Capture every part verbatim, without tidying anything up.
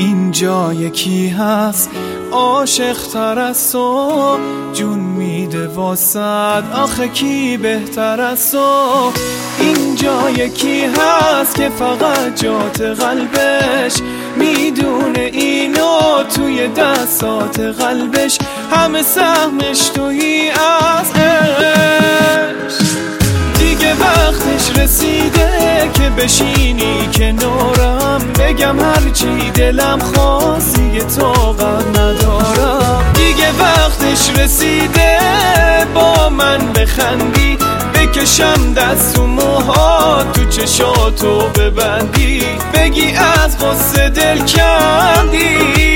اینجا یکی هست عاشق تر از تو، جون میده واسد آخه کی بهتر از تو. اینجا یکی هست که فقط جات قلبش میدونه اینو توی دستات قلبش همه سهمش تویی از عشق. دیگه وقتش رسیده که بشینی کنارم، بگم هرچی دلم خواست دیگه طاقت ندارم. دیگه وقتش رسیده با من بخندی، بکشم دست و موهات تو چشاتو ببندی، بگی از غصه دل کندی.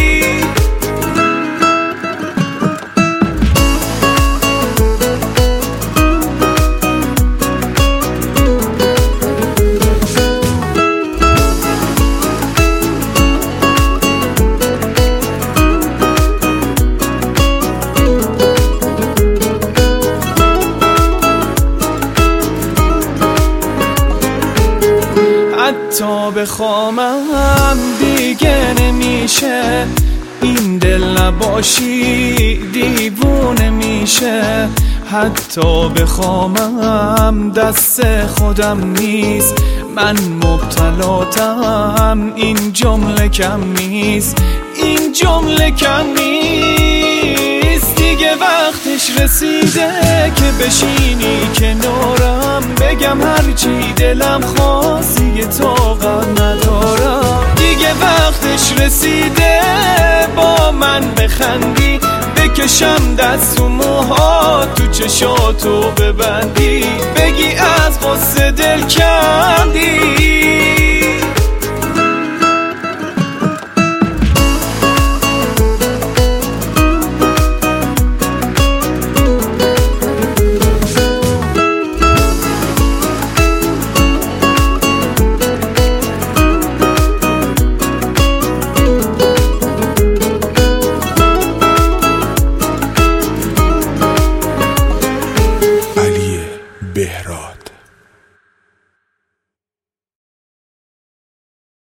حتی بخوامم دیگه نمیشه، این دل نباشی دیوونه میشه. حتی بخوامم دست خودم نیست، من مبتلاتم این جمله کم نیست، این جمله کم نیست. دیگه وقتش رسیده که بشینی کنارم، بگم هرچی دلم خواست دیگه طاقت ندارم. دیگه وقتش رسیده با من بخندی، بکشم دست و موهات تو چشاتو ببندی، بگی از غصه دل کندی.